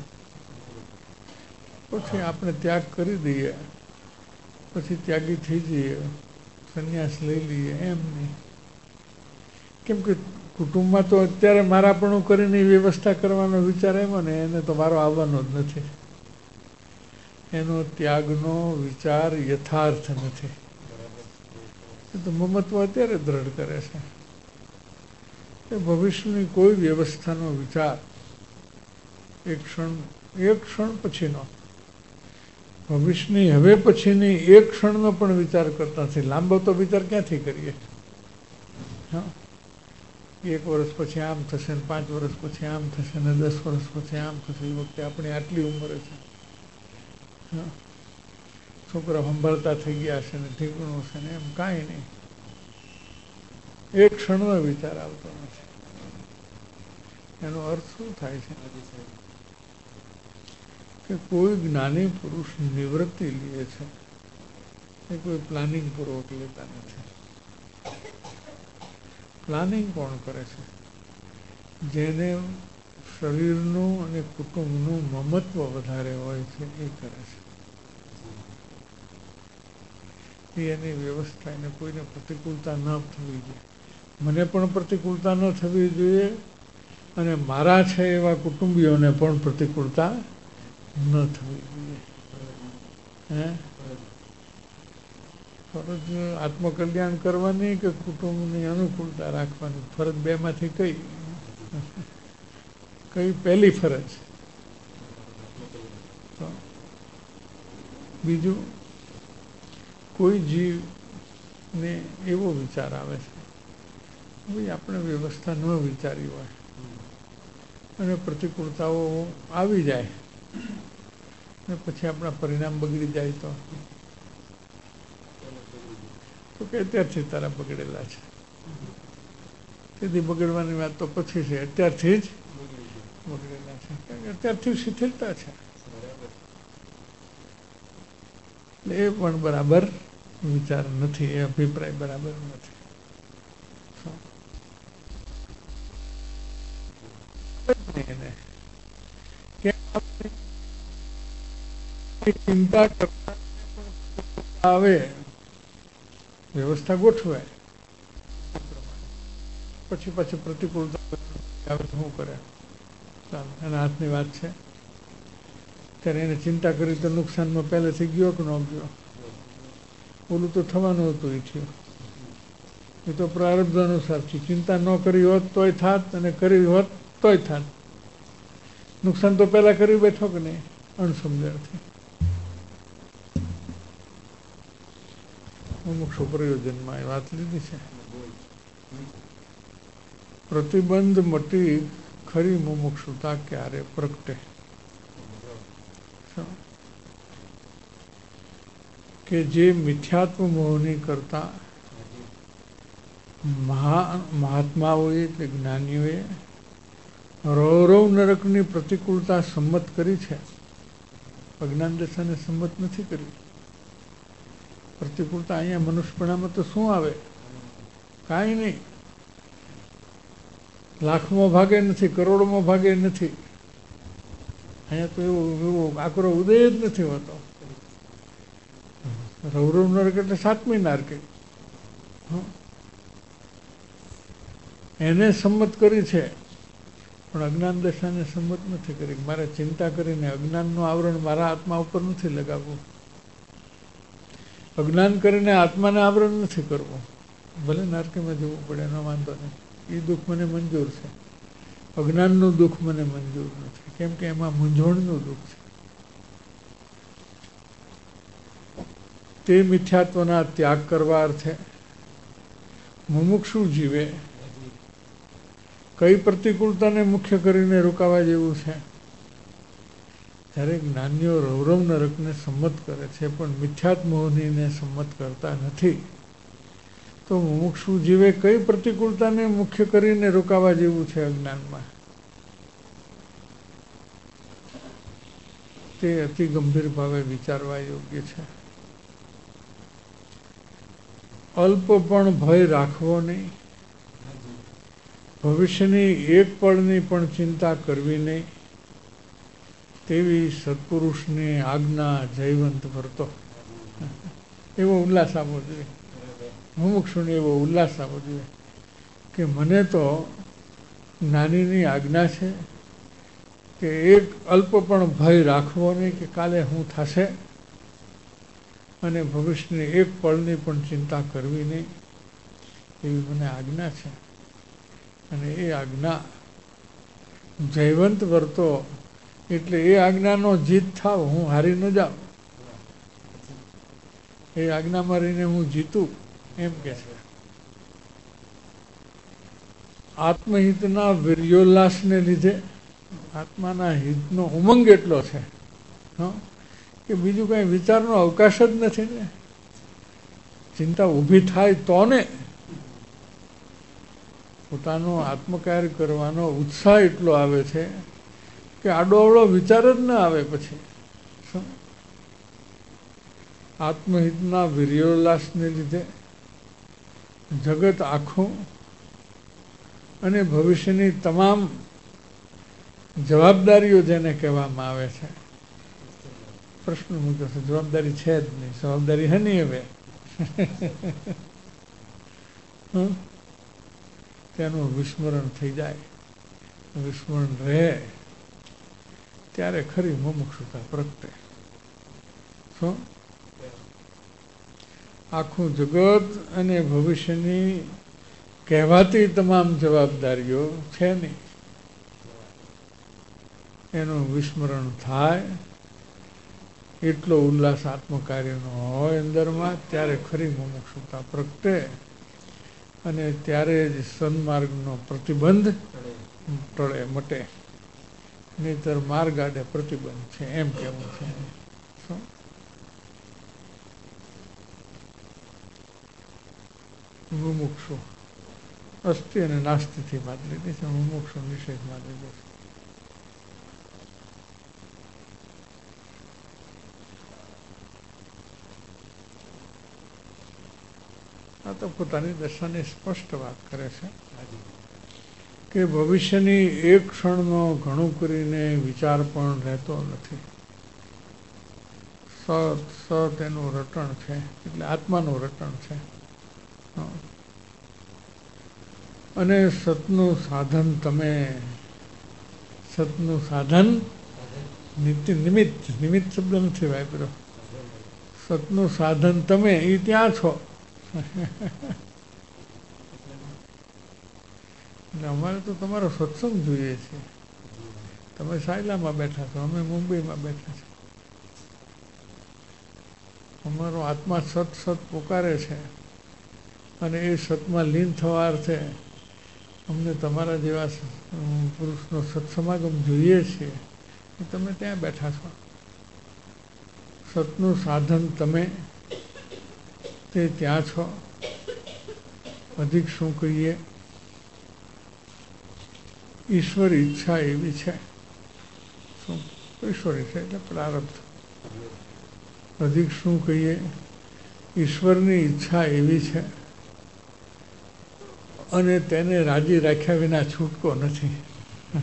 પછી આપણે ત્યાગ કરી દઈએ, પછી ત્યાગી થઈ જઈએ, સંન્યાસ લઈ લઈએ એમ નહીં. કેમ કે કુટુંબમાં તો અત્યારે મારાપણું કરીને વ્યવસ્થા કરવાનો વિચાર આવ્યો ને એને તો વારો આવવાનો જ નથી. એનો ત્યાગનો વિચાર યથાર્થ નથી. એ તો મમત્વ અત્યારે દ્રઢ કરે છે. એ ભવિષ્યની કોઈ વ્યવસ્થાનો વિચાર એક ક્ષણ એક ક્ષણ પછીનો, ભવિષ્યની હવે પછીની એક ક્ષણનો પણ વિચાર કરતા નથી. લાંબો તો વિચાર ક્યાંથી કરીએ? હા, એક વર્ષ પછી આમ થશે ને પાંચ વર્ષ પછી આમ થશે ને દસ વર્ષ પછી આમ થશે. એ વખતે આપણી આટલી ઉંમર છે, હા, છોકરા સંભાળતા થઈ ગયા છે ને ઠીકણું છે ને એમ કાંઈ નહીં. એક ક્ષણનો વિચાર આવતો નથી. એનો અર્થ શું થાય છે કે કોઈ જ્ઞાની પુરુષ નિવૃત્તિ લે છે એ કોઈ પ્લાનિંગ પૂર્વક લેતા નથી. પ્લાનિંગ કોણ કરે છે? જેને શરીરનું અને કુટુંબનું મમત્વ વધારે હોય છે એ કરે છે. એની વ્યવસ્થા એને કોઈને પ્રતિકૂળતા ન થવી જોઈએ. મને પણ પ્રતિકૂળતા ન થવી જોઈએ અને મારા છે એવા કુટુંબીઓને પણ પ્રતિકૂળતા ન થવી જોઈએ. હે ફરજ આત્મકલ્યાણ કરવાની કે કુટુંબની અનુકૂળતા રાખવાની? ફરજ બેમાંથી કઈ કઈ પહેલી ફરજ? તો બીજું કોઈ જીવને એવો વિચાર આવે છે ભાઈ આપણે વ્યવસ્થા ન વિચારી હોય અને પ્રતિકૂળતાઓ આવી જાય ને પછી આપણા પરિણામ બગડી જાય તો તો કે અત્યારથી તારા બગડેલા છે. તેથી બગડવાની વાત તો પછી છે, અત્યારથી જ બગડેલા છે. કારણ કે અત્યારથી શિથિલતા છે. એ પણ બરાબર વિચાર નથી, એ અભિપ્રાય બરાબર નથી. ચિંતા કરતા આવે, વ્યવસ્થા ગોઠવાય પછી પછી પ્રતિકૂળતા આવે શું કરે? ચાલો, એના હાથની વાત છે. ત્યારે એને ચિંતા કરી તો નુકસાનમાં પહેલેથી ગયો કે ન ગયો? ઓલું તો થવાનું હતું એ થયું. એ તો પ્રારબ્ધ અનુસાર છે. ચિંતા ન કરી હોત તોય થાત અને કરી હોત તોય થાત. નુકસાન તો પહેલા કરી બેઠો કે નહીં? અણસમજણથી. મુમુક્ષુ પ્રયોજનમાં એ વાત લીધી છે. પ્રતિબંધ મટી ખરી મુમુક્ષુતા ક્યારે પ્રગટે? કે જે મિથ્યાત્વ મોહની કરતા મહાત્માઓએ એટલે જ્ઞાનીઓએ રૌરવ નરકની પ્રતિકૂળતા સંમત કરી છે. અજ્ઞાન દશાને સંમત નથી કરી. પ્રતિકૂળતા અહીંયા મનુષ્યપણામાં તો શું આવે? કાંઈ નહીં. લાખમાં ભાગે નથી, કરોડમાં ભાગે નથી. અહીંયા તો એવો એવો આકરો ઉદય જ નથી હોતો. રૌરવ નરક એટલે સાતમી નારકી. એને સંમત કરી છે, પણ અજ્ઞાન દશાને સંમત નથી કરી. મારે ચિંતા કરીને અજ્ઞાનનું આવરણ મારા આત્મા ઉપર નથી લગાવવું. અજ્ઞાન કરીને આત્માને આવરણ નથી કરવું. ભલે નારકીમાં જવું પડે, એનો વાંધો નહીં. એ દુઃખ મને મંજૂર છે. અજ્ઞાનનું દુઃખ મને મંજૂર નથી, કેમ કે એમાં મૂંઝવણનું દુઃખ છે. તે મિથ્યાત્વના ત્યાગ કરવા અર્થે મુમુક્ષુ જીવે કઈ પ્રતિકૂળતાને મુખ્ય કરીને રોકાવા જેવું છે? જ્યારે જ્ઞાનીઓ રૌરવ નરકને સંમત કરે છે, પણ મિથ્યાત્મોહનીને સંમત કરતા નથી, તો મુમુક્ષુ જીવે કઈ પ્રતિકૂળતાને મુખ્ય કરીને રોકાવા જેવું છે અજ્ઞાનમાં? તે અતિ ગંભીર ભાવે વિચારવા યોગ્ય છે. અલ્પ પણ ભય રાખવો નહીં, ભવિષ્યની એક પળની પણ ચિંતા કરવી નહીં, તેવી સત્પુરુષની આજ્ઞા જયવંત વર્તો. એવો ઉલ્લાસ આવવો જોઈએ, મુમુક્ષુને એવો ઉલ્લાસ આવવો જોઈએ કે મને તો જ્ઞાનીની આજ્ઞા છે કે એક અલ્પ પણ ભય રાખવો નહીં કે કાલે શું થશે, અને ભવિષ્યની એક પળની પણ ચિંતા કરવી નહીં, એવી મને આજ્ઞા છે. અને એ આજ્ઞા જયવંત વર્તો એટલે એ આજ્ઞાનો જીત થાવ, હું હારી ન જાઉં. એ આજ્ઞામાં રહીને હું જીતું, એમ કે છે. આત્મહિતના વીર્યોલ્લાસને લીધે આત્માના હિતનો ઉમંગ એટલો છે હા કે બીજું કાંઈ વિચારનો અવકાશ જ નથી ને. ચિંતા ઊભી થાય તો ને પોતાનો આત્મકાર્ય કરવાનો ઉત્સાહ એટલો આવે છે કે આડોઅવળો વિચાર જ ન આવે. પછી આત્મહિતના વીર્યોલ્લાસને લીધે જગત આખું અને ભવિષ્યની તમામ જવાબદારીઓ જેને કહેવામાં આવે છે, પ્રશ્ન મૂક્યો છે, જવાબદારી છે જ નહીં, જવાબદારી હે નહીં હવે તેનું વિસ્મરણ થઈ જાય. વિસ્મરણ રહે ત્યારે ખરી મુમુક્ષુતા પ્રગટે. શું આખું જગત અને ભવિષ્યની કહેવાતી તમામ જવાબદારીઓ છે નહીં, એનું વિસ્મરણ થાય, એટલો ઉલ્લાસ આત્મકાર્યનો હોય અંદરમાં, ત્યારે ખરી મુમુક્ષુતા પ્રગટે. અને ત્યારે જ સન્માર્ગનો પ્રતિબંધ ટળે, મટે. નહીતર માર્ગ આડે પ્રતિબંધ છે, એમ કેવું છે. શું મુમુક્ષુ અસ્થિ અને નાસ્તિથી વાત લીધી છે, મુમુક્ષુ નિષેધમાં લીધું છે. આ તો પોતાની દશાની સ્પષ્ટ વાત કરે છે કે ભવિષ્યની એક ક્ષણનો ઘણું કરીને વિચાર પણ રહેતો નથી. સત સત એનું રટણ છે, એટલે આત્માનું રટણ છે. અને સતનું સાધન તમે, સતનું સાધન નિત્ય નિમિત્ત, નિમિત્ત શબ્દ નથી વાપર્યો. સતનું સાધન તમે એ ત્યાં છો. એટલે અમારે તો તમારો સત્સંગ જોઈએ છે. તમે સાયલામાં બેઠા છો, અમે મુંબઈમાં બેઠા છીએ. અમારો આત્મા સત સત પુકારે છે, અને એ સતમાં લીન થવા અર્થે અમને તમારા જેવા પુરુષનો સત્સમાગમ જોઈએ છે. તમે ત્યાં બેઠા છો. સતનું સાધન તમે તે ત્યાં છો. અધિક શું કહીએ, ઈશ્વર ઈચ્છા એવી છે. શું ઈશ્વર ઈચ્છા એટલે પ્રારબ્ધ. અધિક શું કહીએ, ઈશ્વરની ઈચ્છા એવી છે અને તેને રાજી રાખ્યા વિના છૂટકો નથી.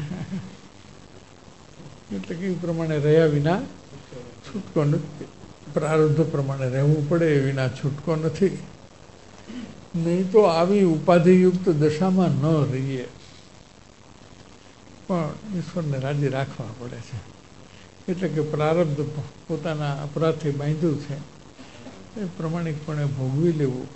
એટલે કે એ પ્રમાણે રહ્યા વિના છૂટકો નથી. પ્રારબ્ધ પ્રમાણે રહેવું પડે, એ વિના છૂટકો નથી. નહીં તો આવી ઉપાધિયુક્ત દશામાં ન રહીએ, પણ ઈશ્વરને રાજી રાખવા પડે છે. એટલે કે પ્રારબ્ધ પોતાના અપરાધથી બાંધ્યું છે એ પ્રમાણિકપણે ભોગવી લેવું.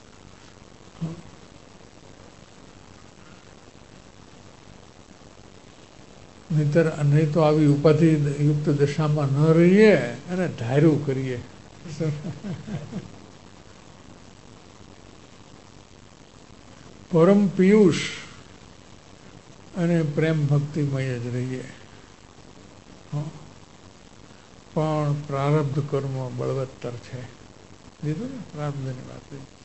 નહીતર નહીં તો આવી ઉપાધિયુક્ત દશામાં ન રહીએ અને ધાર્યું કરીએ. પરમ પિયુષ અને પ્રેમ ભક્તિમય જ રહીએ, પણ પ્રારબ્ધ કર્મ બળવત્તર છે. લીધું ને પ્રારબ્ધની વાત.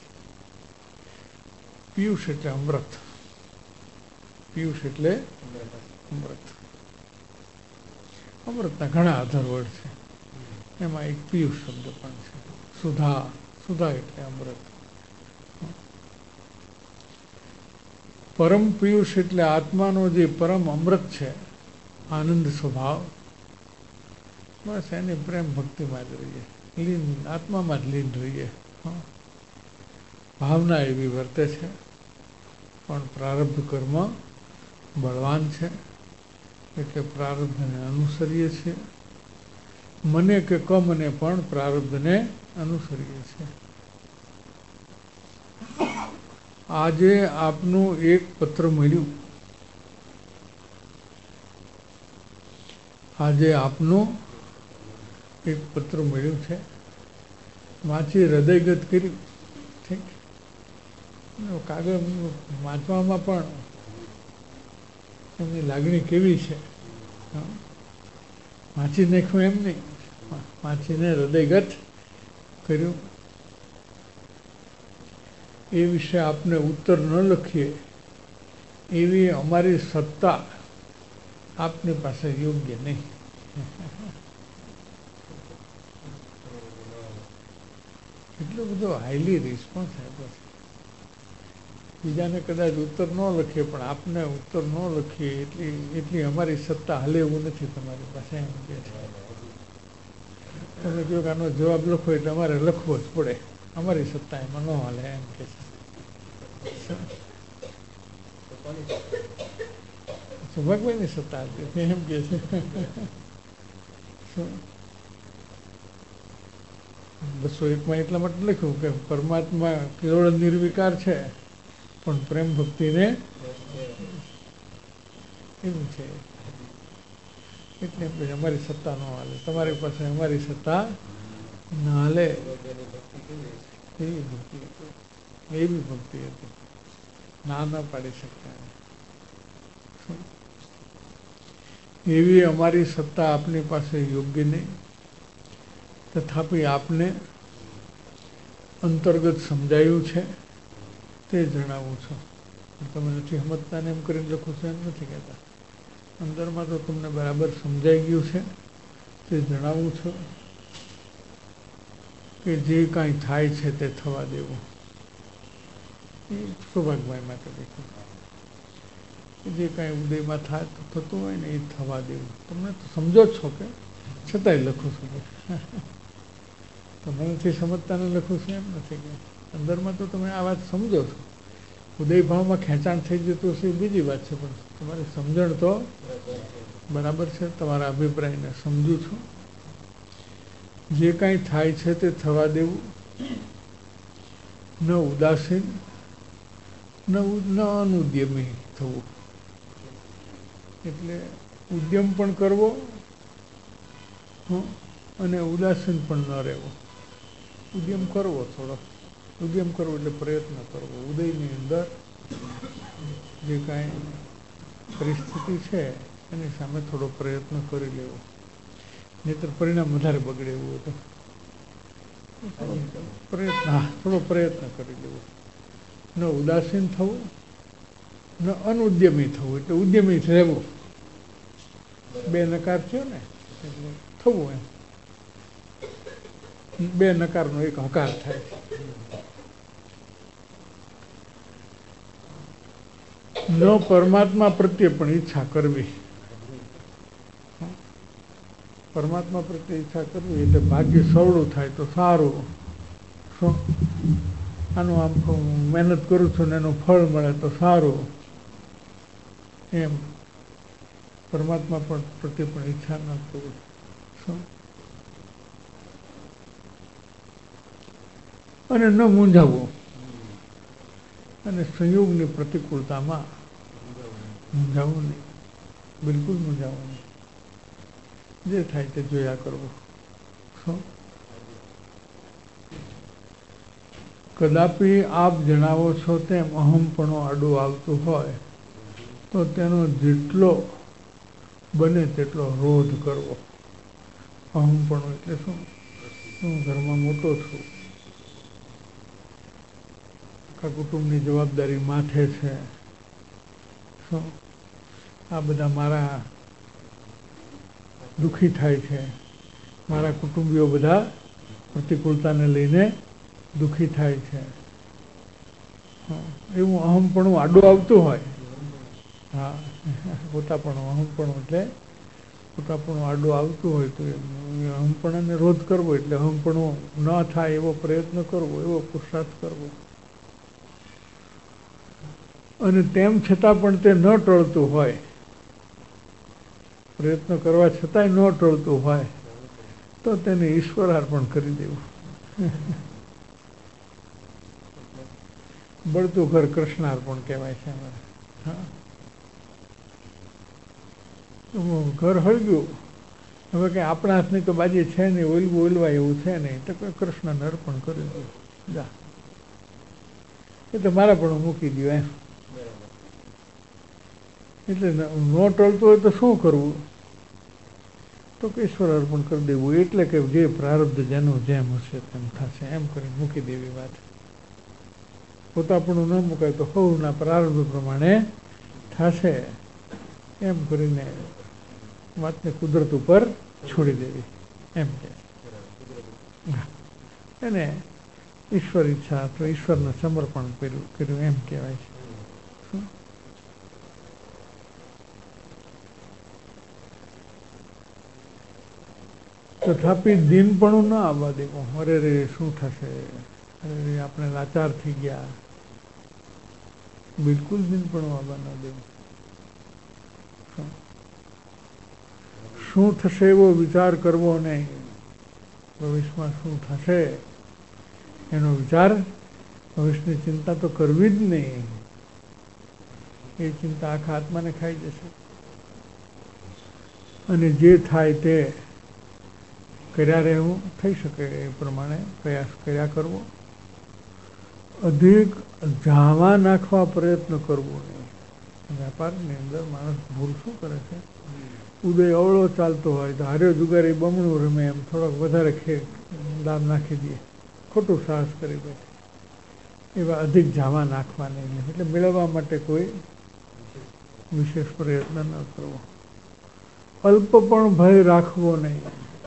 પિયુષ એટલે અમૃત, પિયુષ એટલે અમૃત. અમૃતના ઘણા અધર વર્ડ છે, એમાં એક પિયુષ શબ્દ પણ છે. સુધા, સુધા એટલે અમૃત. પરમ પિયુષ એટલે આત્માનો જે પરમ અમૃત છે, આનંદ સ્વભાવ, બસ એની પ્રેમ ભક્તિમાં જ રહીએ, લીન આત્મામાં જ લીન રહીએ. ભાવના એવી વર્તે છે, પણ પ્રારબ્ધ કર્મ બળવાન છે, એટલે પ્રારબ્ધને અનુસરીએ છીએ. મને કે કમને પણ પ્રારબ્ધને અનુસરીએ છીએ. આજે આપનું એક પત્ર મળ્યું, આજે આપનું એક પત્ર મળ્યું છે, વાંચી હૃદયગત કર્યું. ઠીક, કાગળ વાંચવામાં પણ એમની લાગણી કેવી છે, વાંચી નાખ્યું એમ નહીં, વાંચીને હૃદયગત કર્યું. એ વિશે આપને ઉત્તર ન લખીએ એવી અમારી સત્તા આપની પાસે યોગ્ય નહીં. એટલો બધો હાઈલી રિસ્પોન્સ આપ્યો છે. બીજાને કદાચ ઉત્તર ન લખીએ, પણ આપને ઉત્તર ન લખીએ એટલી એટલી અમારી સત્તા હાલે એવું નથી તમારી પાસે. એમ કે તમે કહો કે આનો જવાબ લખો એટલે અમારે લખવો જ પડે, અમારી સત્તા એમાં ન હાલે. એમ કે છે સૌભાગ્યની સત્તા હતી, એમ કે છે. બસો એકમાં એટલા માટે લખ્યું કે પરમાત્મા કેવળ નિર્વિકાર છે, પણ પ્રેમ ભક્તિને એવું છે. એટલે અમારી સત્તા ન હાલે, તમારી પાસે અમારી સત્તા ન હાલે. એવી ભક્તિ હતી, એવી ભક્તિ હતી, ના ન પાડી શકતા. એવી અમારી સત્તા આપની પાસે યોગ્ય નહીં. તથાપિ આપને અંતર્ગત સમજાયું છે તે જણાવું છું. તમે નથી સમજતા ને એમ કરીને લખું છું એમ નથી કહેતા. અંદરમાં તો તમને બરાબર સમજાઈ ગયું છે તે જણાવું છું કે જે કાંઈ થાય છે તે થવા દેવું. એ સૌભાગભાઈ માટે લખ્યું. જે કાંઈ ઉદયમાં થાય થતું હોય ને એ થવા દેવું. તમને તો સમજો જ છો કે છતાંય લખું છું. તમે નથી સમજતા ને લખું છું એમ નથી કે અંદરમાં તો તમે આ વાત સમજો છો. ઉદયભાવમાં ખેંચાણ થઈ જતું હશે એ બીજી વાત છે, પણ તમારી સમજણ તો બરાબર છે. તમારા અભિપ્રાયને સમજું છું. જે કાંઈ થાય છે તે થવા દેવું, ન ઉદાસીન ન ન અનુદ્યમી થવું. એટલે ઉદ્યમ પણ કરવો અને ઉદાસીન પણ ન રહેવો. ઉદ્યમ કરવો, થોડો ઉદ્યમ કરવો એટલે પ્રયત્ન કરવો. ઉદયની અંદર જે કાંઈ પરિસ્થિતિ છે એની સામે થોડો પ્રયત્ન કરી લેવો, નહીંતર પરિણામ વધારે બગડે એવું હતું. પ્રયત્ન, હા, થોડો પ્રયત્ન કરી લેવો. ન ઉદાસીન થવું, ન અનુદ્યમી થવું. એટલે ઉદ્યમી રહેવું. બે નકાર થયો ને એટલે થવું એમ. બે નકારનો એક હકાર થાય. ન પરમાત્મા પ્રત્યે પણ ઈચ્છા કરવી. પરમાત્મા પ્રત્યે ઈચ્છા કરવી એટલે ભાગ્ય સવળું થાય તો સારું. શું આનું આમ હું મહેનત કરું છું ને એનું ફળ મળે તો સારું, એમ પરમાત્મા પણ પ્રત્યે પણ ઈચ્છા ન કરવી. શું અને ન મૂંઝાવવું, અને સંયોગની પ્રતિકૂળતામાં મૂંઝાવવું નહીં, બિલકુલ મૂંઝાવવું નહીં. જે થાય તે જોયા કરવું. શું કદાપી આપ જણાવો છો તેમ અહમપણું આડું આવતું હોય તો તેનો જેટલો બને તેટલો રોધ કરવો. અહમપણું એટલે શું? હું ઘરમાં મોટો છું, આખા કુટુંબની જવાબદારી માથે છે. શું આ બધા મારા દુઃખી થાય છે, મારા કુટુંબીઓ બધા પ્રતિકૂળતાને લઈને દુઃખી થાય છે, એવું અહમપણું આડું આવતું હોય. હા, પોતાપણું અહમપણું એટલે પોતાપણું આડું આવતું હોય તો અહમપણાને રોધ કરવો એટલે અહમપણું ન થાય એવો પ્રયત્ન કરવો, એવો પુરુષાર્થ કરવો. અને તેમ છતાં પણ તે ન ટળતું હોય, પ્રયત્ન કરવા છતાંય ન ટળતું હોય તો તેને ઈશ્વરાર્પણ કરી દેવું. બળતું ઘર કૃષ્ણાર્પણ કહેવાય છે અમારે. હા, ઘર હળગ્યું, હવે કંઈ આપણા હાથની તો બાજી છે નહીં, ઓલવું ઓલવાય એવું છે નહીં, તો કોઈ કૃષ્ણને અર્પણ કરી દઉં. જા, એ તો મારા પણ મૂકી દો એમ. એટલે ન ટળતું હોય તો શું કરવું? તો ઈશ્વર અર્પણ કરી દેવું, એટલે કે જે પ્રારબ્ધ જેનું જેમ હશે તેમ થશે, એમ કરી મૂકી દેવી વાત. પોતાપણું ન મુકાય તો સૌના પ્રારબ્ધ પ્રમાણે થશે, એમ કરીને વાતને કુદરત ઉપર છોડી દેવી, એમ કે એને ઈશ્વર ઈચ્છા અથવા ઈશ્વરને સમર્પણ કર્યું કર્યું એમ કહેવાય છે. તથાપી દિનપણું ના આવવા દેવું. અરે રે શું થશે, અરે રે આપણે લાચાર થઈ ગયા, બિલકુલ દિનપણું આવવા ન દેવું. શું થશે એવો વિચાર કરવો નહીં, ભવિષ્યમાં શું થશે એનો વિચાર, ભવિષ્યની ચિંતા તો કરવી જ નહીં. એ ચિંતા આખા આત્માને ખાઈ જશે. અને જે થાય તે કર્યા રહેવું, થઈ શકે એ પ્રમાણે પ્રયાસ કર્યા કરવો. અધિક જાવા નાખવા પ્રયત્ન કરવો નહીં. વેપારની અંદર માણસ ભૂલ શું કરે છે, ઉદય અવળો ચાલતો હોય તો હાર્યો જુગારી બમણું રમે એમ થોડોક વધારે ખે દામ નાખી દે, ખોટું સાહસ કરી બેઠે. એવા અધિક જાવા નાખવા નહીં, એટલે મેળવવા માટે કોઈ વિશેષ પ્રયત્ન ન કરવો. અલ્પ પણ ભય રાખવો નહીં,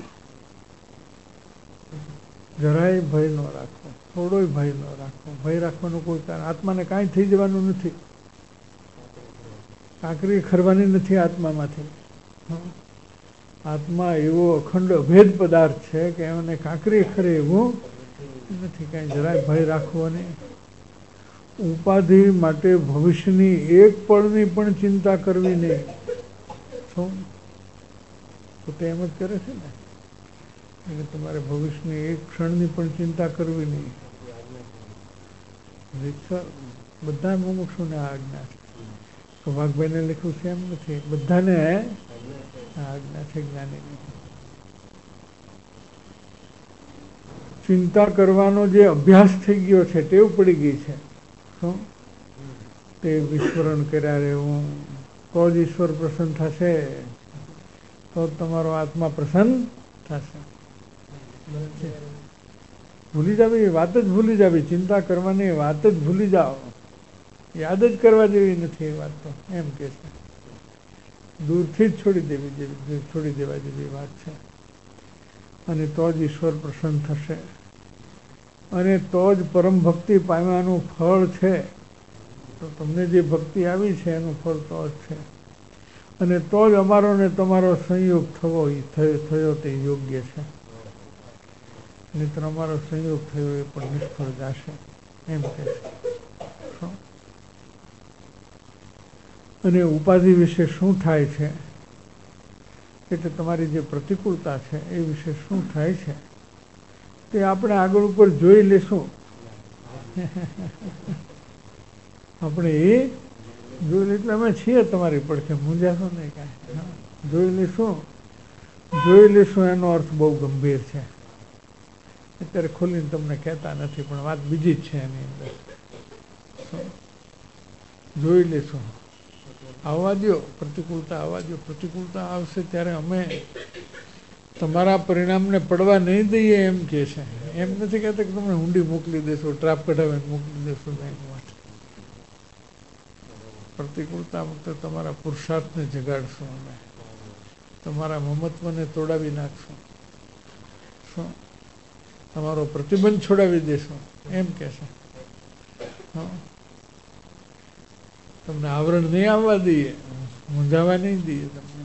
જરાય ભય ન રાખવો, થોડોય ભય ન રાખવો. ભય રાખવાનું કોઈ કારણ, આત્માને કાંઈ થઈ જવાનું નથી, કાંકરી ખરવાની નથી આત્મામાંથી. આત્મા એવો અખંડ અભેદ પદાર્થ છે કે એને કાંકરી ખરે એવું નથી, કાંઈ જરાય ભય રાખવો નહીં. ઉપાધિ માટે ભવિષ્યની એક પળની પણ ચિંતા કરવી નહીં. શું પોતે એમ જ કરે છે ને, એટલે તમારે ભવિષ્યની એક ક્ષણની પણ ચિંતા કરવી નહીં. બધા મુમુક્ષુને આજ્ઞા છે. વાઘભાઈને લખ્યું છે એમ નથી, બધાને આજ્ઞા છે જ્ઞાનીની. ચિંતા કરવાનો જે અભ્યાસ થઈ ગયો છે, ટેવ પડી ગઈ છે, શું તે વિસ્મરણ કર્યા રહેવું, તો જ ઈશ્વર પ્રસન્ન થશે, તો તમારો આત્મા પ્રસન્ન થશે. ભૂલી જાવી, વાત જ ભૂલી જાવી, ચિંતા કરવાની વાત જ ભૂલી જાઓ, યાદ જ કરવા જેવી નથી એ વાત તો, એમ કે છે. દૂરથી જ છોડી દેવી જેવી છોડી દેવા જેવી વાત છે. અને તો જ ઈશ્વર પ્રસન્ન થશે, અને તો જ પરમ ભક્તિ પામવાનું ફળ છે. તો તમને જે ભક્તિ આવી છે એનું ફળ તો જ છે. અને તો જ અમારો ને તમારો સંયોગ થવો થયો થયો તે યોગ્ય છે, નહીંતર અમારો સંયોગ થયો એ પણ નિષ્ફળ જશે એમ કે છે. અને ઉપાધિ વિશે શું થાય છે, એટલે તમારી જે પ્રતિકૂળતા છે એ વિશે શું થાય છે તે આપણે આગળ ઉપર જોઈ લેશું. આપણે એ જોઈ લે એટલે અમે છીએ તમારી પડખે, મૂંઝાશો નહીં કાંઈ. જોઈ લેશું જોઈ લેશું એનો અર્થ બહુ ગંભીર છે. અત્યારે ખોલીને તમને કહેતા નથી, પણ વાત બીજી જ છે એની અંદર. જોઈ લેશું. આવવા દો પ્રતિકૂળતા, આવવા દો. પ્રતિકૂળતા આવશે ત્યારે અમે તમારા પરિણામને પડવા નહીં દઈએ એમ કે છે. એમ નથી કહેતા કે તમને ઊંડી મોકલી દેશો, ટ્રાપ કઢાવીને મોકલી દેશો. નહીં, પ્રતિકૂળતા વખતે તમારા પુરુષાર્થને જગાડશું અમે, તમારા મમત્વને તોડાવી નાખશું, શું તમારો પ્રતિબંધ છોડાવી દેશું એમ કે છે. હા, તમને આવરણ નહીં આવવા દઈએ, મૂંઝાવા નહીં દઈએ તમને.